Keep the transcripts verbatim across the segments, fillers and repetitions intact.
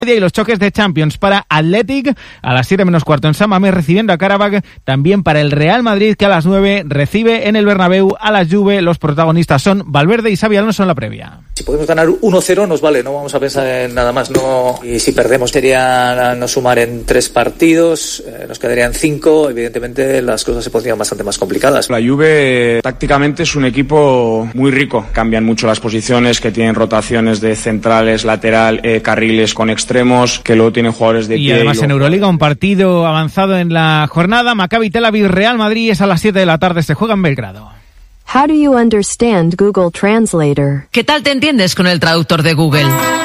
Y los choques de Champions para Athletic a las siete menos cuarto en San Mamés recibiendo a Karabakh, también para el Real Madrid que a las nueve recibe en el Bernabéu a la Juve. Los protagonistas son Valverde y Xabi Alonso en la previa. Si podemos ganar uno cero nos vale, no vamos a pensar en nada más, no. Y si perdemos sería no sumar en tres partidos, eh, nos quedarían cinco, evidentemente las cosas se pondrían bastante más complicadas. La Juve tácticamente es un equipo muy rico, cambian mucho las posiciones, que tienen rotaciones de centrales, lateral, eh, carriles con extremos, que luego tienen jugadores de pie. Y además y en Euroliga un partido avanzado en la jornada, Maccabi Tel Aviv Real Madrid es a las siete de la tarde, se juega en Belgrado. How do you understand Google Translator? ¿Qué tal te entiendes con el traductor de Google?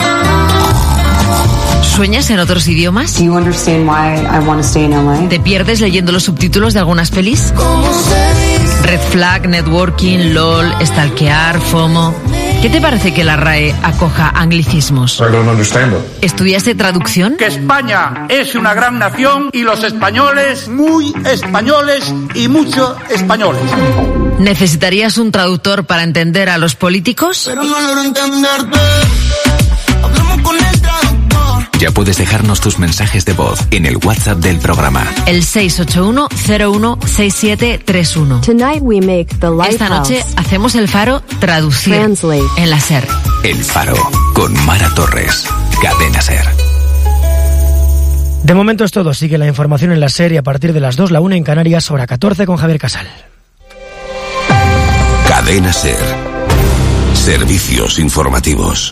¿Sueñas en otros idiomas? Do you understand why I want to stay in L A? ¿Te pierdes leyendo los subtítulos de algunas pelis? Red Flag, Networking, LOL, Stalkear, FOMO. ¿Qué te parece que la R A E acoja anglicismos? I don't understand it. ¿Estudiaste traducción? Que España es una gran nación y los españoles muy españoles y mucho españoles. ¿Necesitarías un traductor para entender a los políticos? Pero no logro entenderte. Hablamos con el traductor. Ya puedes dejarnos tus mensajes de voz en el WhatsApp del programa. El seis ocho uno cero uno seis siete tres uno. Tonight we make the Lighthouse. Esta noche hacemos el Faro traducir Translate. En la SER. El Faro con Mara Torres. Cadena SER. De momento es todo. Sigue la información en la SER y a partir de las dos, la una en Canarias, hora catorce con Javier Casal. Cadena SER. Servicios informativos.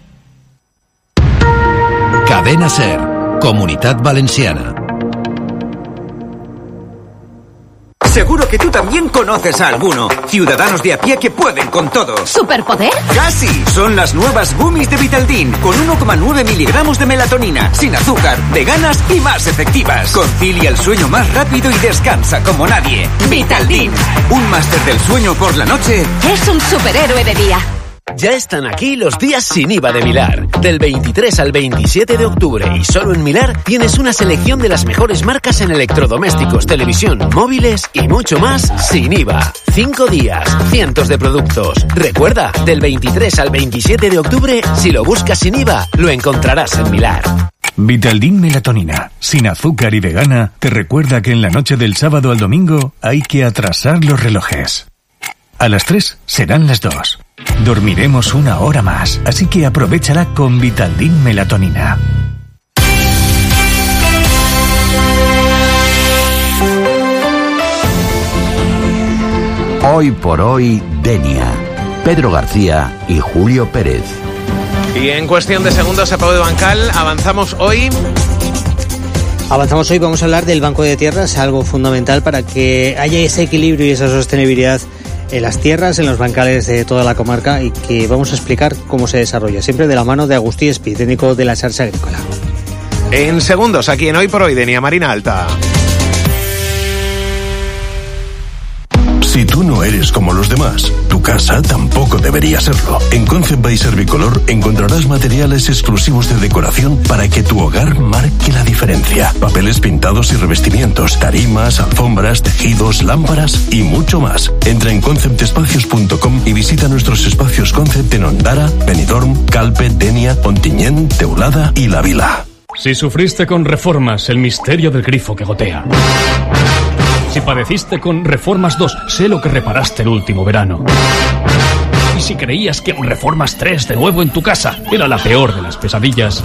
Cadena SER. Comunitat Valenciana. Seguro que tú también conoces a alguno. Ciudadanos de a pie que pueden con todo. ¿Superpoder? ¡Casi! Son las nuevas gummies de Vitaldin, con uno coma nueve miligramos de melatonina, sin azúcar, veganas y más efectivas. Concilia el sueño más rápido y descansa como nadie. Vitaldin, un máster del sueño por la noche. Es un superhéroe de día. Ya están aquí los días sin I V A de Milar. Del veintitrés al veintisiete de octubre y solo en Milar tienes una selección de las mejores marcas en electrodomésticos, televisión, móviles y mucho más sin I V A. Cinco días, cientos de productos. Recuerda, del veintitrés al veintisiete de octubre, si lo buscas sin I V A, lo encontrarás en Milar. Vitaldin Melatonina, sin azúcar y vegana, te recuerda que en la noche del sábado al domingo hay que atrasar los relojes. A las tres serán las dos. Dormiremos una hora más, así que aprovéchala con Vitaldin Melatonina. Hoy por hoy, Denia. Pedro García y Julio Pérez. Y en cuestión de segundos, a Pau de Bancal, avanzamos hoy... Avanzamos hoy, vamos a hablar del Banco de Tierras, algo fundamental para que haya ese equilibrio y esa sostenibilidad en las tierras, en los bancales de toda la comarca, y que vamos a explicar cómo se desarrolla, siempre de la mano de Agustí Espí, técnico de la Xarxa Agrícola. En segundos, aquí en Hoy por Hoy, Denia Marina Alta. Si tú no eres como los demás, tu casa tampoco debería serlo. En Concept by Servicolor encontrarás materiales exclusivos de decoración para que tu hogar marque la diferencia. Papeles pintados y revestimientos, tarimas, alfombras, tejidos, lámparas y mucho más. Entra en concept espacios punto com y visita nuestros espacios Concept en Ondara, Benidorm, Calpe, Denia, Ontinyent, Teulada y La Vila. Si sufriste con Reformas, el misterio del grifo que gotea. Si padeciste con Reformas dos, sé lo que reparaste el último verano. Y si creías que un Reformas tres de nuevo en tu casa era la peor de las pesadillas,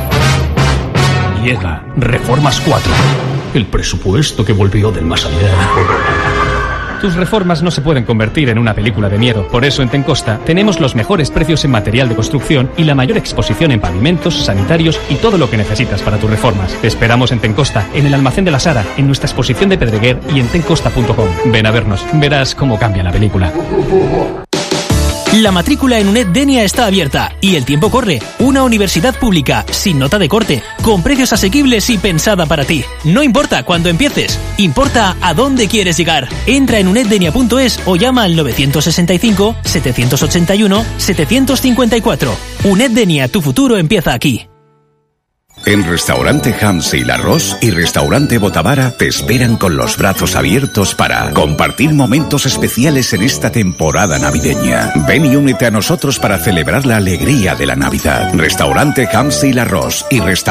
llega Reformas cuatro, el presupuesto que volvió del más allá. Tus reformas no se pueden convertir en una película de miedo. Por eso en Tencosta tenemos los mejores precios en material de construcción y la mayor exposición en pavimentos, sanitarios y todo lo que necesitas para tus reformas. Te esperamos en Tencosta, en el Almacén de la Sara, en nuestra exposición de Pedreguer y en tencosta punto com. Ven a vernos, verás cómo cambia la película. La matrícula en UNED Denia está abierta y el tiempo corre. Una universidad pública, sin nota de corte, con precios asequibles y pensada para ti. No importa cuándo empieces, importa a dónde quieres llegar. Entra en uneddenia punto es o llama al novecientos sesenta y cinco, setecientos ochenta y uno, setecientos cincuenta y cuatro. UNED Denia, tu futuro empieza aquí. En Restaurante Hamse y Larros y Restaurante Botavara te esperan con los brazos abiertos para compartir momentos especiales en esta temporada navideña. Ven y únete a nosotros para celebrar la alegría de la Navidad. Restaurante Hamse y Larros y Restaurante